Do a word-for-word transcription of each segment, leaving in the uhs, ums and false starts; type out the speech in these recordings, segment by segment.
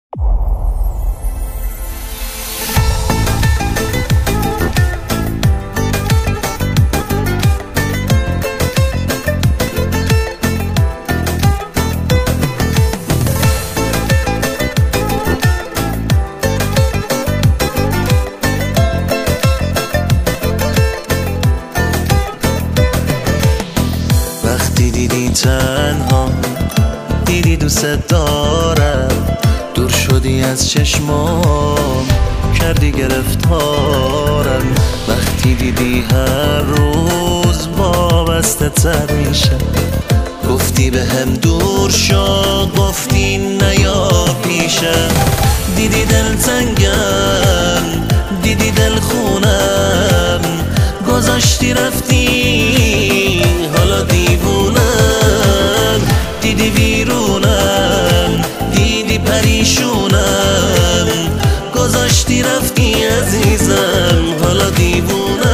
وقتی دیدی تنها، دیدی دوست دارم، دور شدی از چشمام، کردی گرفتارم. وقتی دیدی هر روز وابسته تر میشم، گفتی به هم دور شو، گفتی نیا پیشم. دیدی دل تنگم، دیدی دل خونم، گذاشتی رفتی حالا دیوونم. دیدی ویرونم، دیدی پریشونم، گذاشتی رفتی عزیزم حالا دیوونم.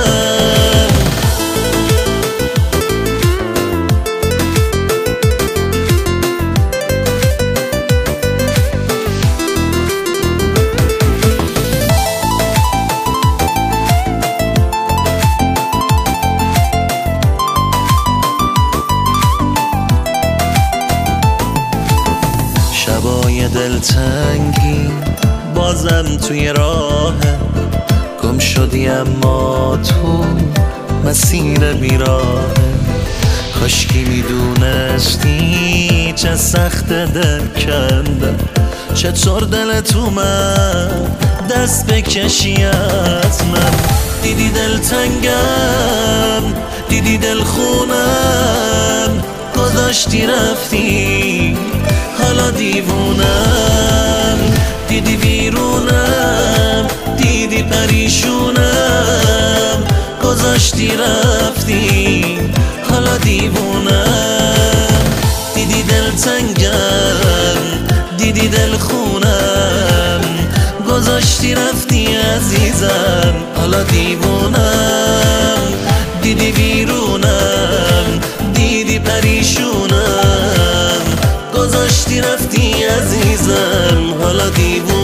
شبای دلتنگی بازم توی راه، گم شدی اما تو مسیر بیراه. کاشکی میدونستی چه سخت دل کندم، چطور دلت اومد دست بکشی از من. دیدی دلتنگم، دیدی دل خونم، گذاشتی رفتی حالا دیوونم. دیدی ویرونم، دیدی پریشونم، گذاشتی رفتی حالا دیوونم. دیدی دلتنگم، دیدی دل خونم، گذاشتی رفتی عزیزم حالا دیوونم. دیدی ویرونم، دیدی پریشونم، گذاشتی رفتی عزیزم حالا دیوونم.